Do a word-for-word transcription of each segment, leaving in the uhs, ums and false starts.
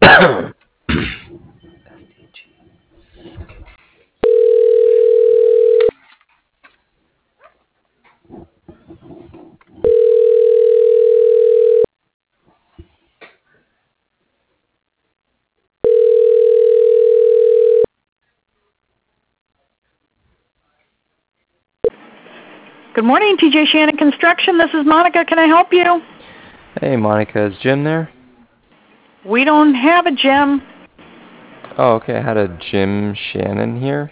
S D G. Good morning, T J Shannon Construction. This is Monica. Can I help you? Hey, Monica, is Jim there? We don't have a Jim. Oh, okay. I had a Jim Shannon here.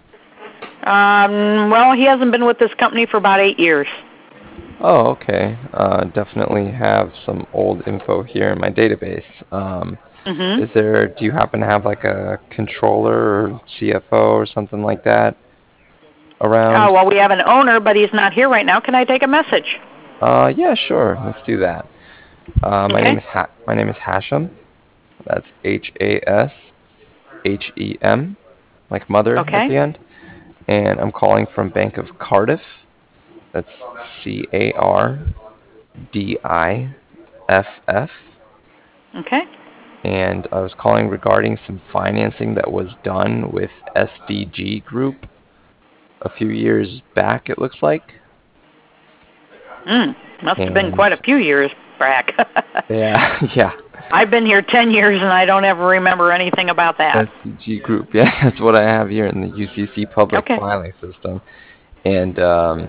Um, well, he hasn't been with this company for about eight years. Oh, okay. Uh, definitely have some old info here in my database. Um, Mm-hmm. is there, do you happen to have like a controller or C F O or something like that Oh, around? well, we have an owner, but he's not here right now. Can I take a message? Uh, yeah, sure. Let's do that. Uh, my name Okay. is ha my name is Hashem. That's H A S H E M, like mother at Okay. the end. And I'm calling from Bank of Cardiff. That's C A R D I F F. Okay. And I was calling regarding some financing that was done with S D G Group a few years back, it looks like. Mm, must have been quite a And few years back. yeah, yeah, I've been here ten years, and I don't ever remember anything about that. S D G Group. Yeah, that's what I have here in the U C C public Okay. filing system. And um,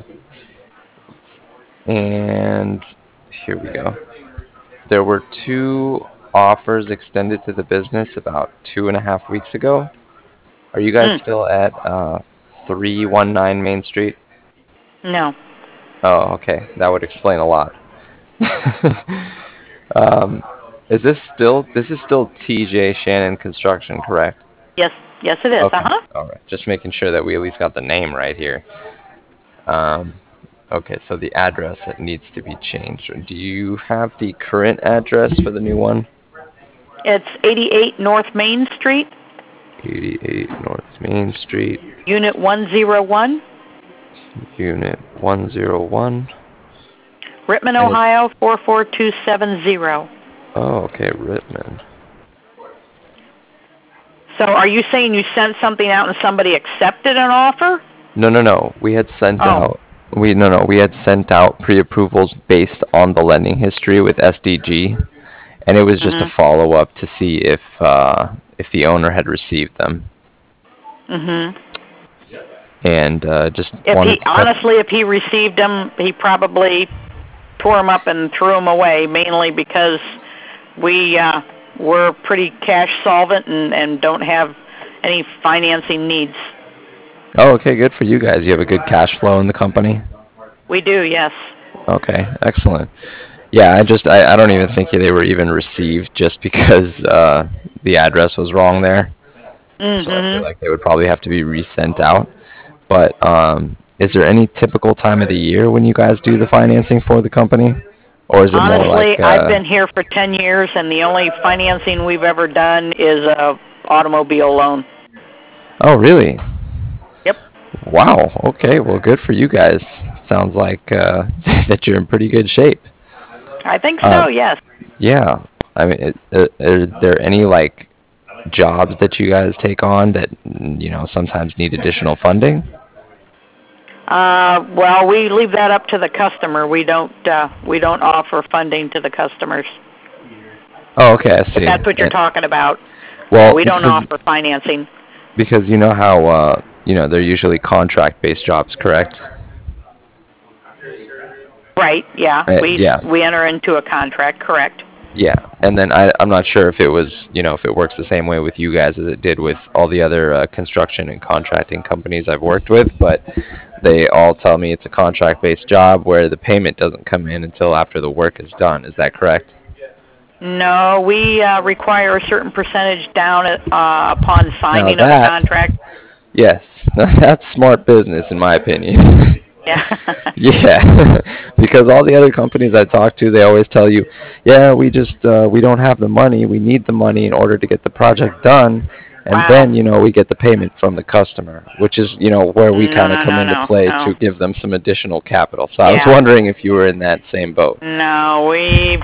and here we go. There were two offers extended to the business about two and a half weeks ago. Are you guys Mm, still at uh, three one nine Main Street? no. Oh, okay. That would explain a lot. um, is this still, this is still T J Shannon Construction, correct? Yes. Yes, it is. Okay. Uh-huh. All right. Just making sure that we at least got the name right here. Um, okay, so the address that needs to be changed. Do you have the current address for the new one? It's eighty-eight North Main Street, eighty-eight North Main Street, Unit one oh one, Unit one oh one. Rittman, And it, Ohio four four two seven zero. oh, okay, Rittman. So are you saying you sent something out and somebody accepted an offer? No, no, no. We had sent Oh. out, we, no, no, we had sent out pre-approvals based on the lending history with S D G, and it was just a Mhm. follow-up to see if, uh, if the owner had received them. Mhm. And uh, just If wanted he to check. honestly, if he received them, he probably tore them up and threw them away, mainly because we uh, we're pretty cash solvent and and don't have any financing needs. Oh, okay, good for you guys. You have a good cash flow in the company? We do, yes. Okay, excellent. Yeah, I just, I, I don't even think they were even received just because uh, the address was wrong there. So I feel Mhm. like they would probably have to be resent out. But um, is there any typical time of the year when you guys do the financing for the company? Or is it more Honestly, like, I've uh, been here for ten years, and the only financing we've ever done is a automobile loan. oh, really? Yep. Wow, okay, well, good for you guys. Sounds like uh, that you're in pretty good shape. I think Uh, so, yes. yeah, I mean, it, uh, are there any like jobs that you guys take on that, mm, you know, sometimes need additional funding? Uh, well, we leave that up to the customer. We don't uh, we don't offer funding to the customers. Oh, okay, I If see. that's what you're And, talking about. Yeah, well, we don't because offer financing. because you know how uh, you know they're usually contract-based jobs, correct? Right, yeah. Uh, We yeah, we enter into a contract, correct. yeah. And then I, I'm not sure if it was, you know, if it works the same way with you guys as it did with all the other uh, construction and contracting companies I've worked with, but they all tell me it's a contract-based job where the payment doesn't come in until after the work is done. Is that correct? No, we uh, require a certain percentage down uh, upon Now signing of the that, contract. yes, that's smart business in my opinion. Yeah. Yeah, because all the other companies I talk to, they always tell you, yeah, we just uh, we don't have the money. We need the money in order to get the project done, and Wow. then you know we get the payment from the customer, which is you know where we No, kind of no, come no, into no, play no. to give them some additional capital. So I was Yeah. wondering if you were in that same boat. No, we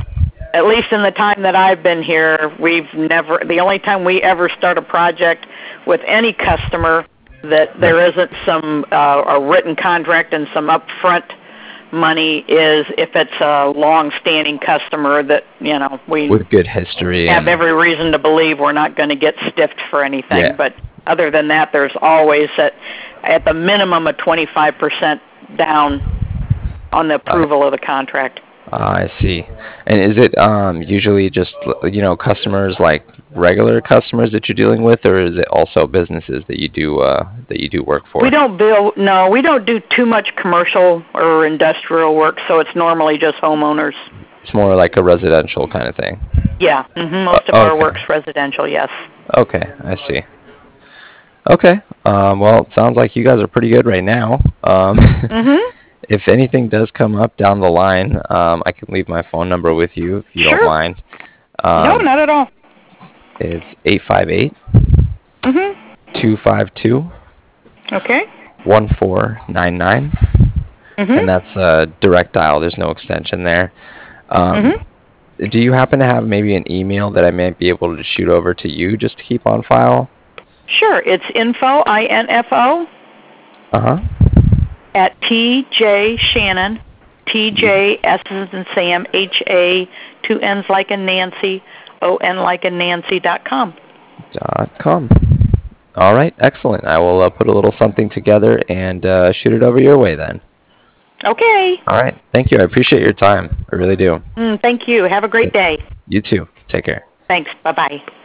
at least in the time that I've been here, we've never, the only time we ever start a project with any customer that there isn't some, uh, a written contract and some upfront money is if it's a long-standing customer that, you know, we With good history. have and, every reason to believe we're not going to get stiffed for anything. Yeah. But other than that, there's always at, at the minimum a twenty-five percent down on the approval of the contract. Ah, I see. And is it um, usually just, you know, customers like regular customers that you're dealing with, or is it also businesses that you do uh, that you do work for? We don't bill, no, we don't do too much commercial or industrial work, so it's normally just homeowners. It's more like a residential kind of thing. Yeah, hmm most of Uh, our okay. work's residential, yes. Okay, I see. Okay. Um, well, it sounds like you guys are pretty good right now. Um, hmm if anything does come up down the line, um, I can leave my phone number with you if you Sure. don't mind. No, Um, not at all. it's eight five eight, hmm two five two, Okay. one four nine nine, hmm and that's a direct dial. There's no extension there. Um, hmm do you happen to have maybe an email that I might be able to shoot over to you just to keep on file? Sure, it's info, I N F O, Uh-huh. at T J Shannon, T J S as in Sam, H A, two N's like in Nancy, O N like in Nancy dot com. Dot com. All right, excellent. I will uh, put a little something together and uh, shoot it over your way then. Okay. All right, thank you. I appreciate your time. I really do. Mm, thank you. Have a great day. You too. Take care. Thanks. Bye-bye.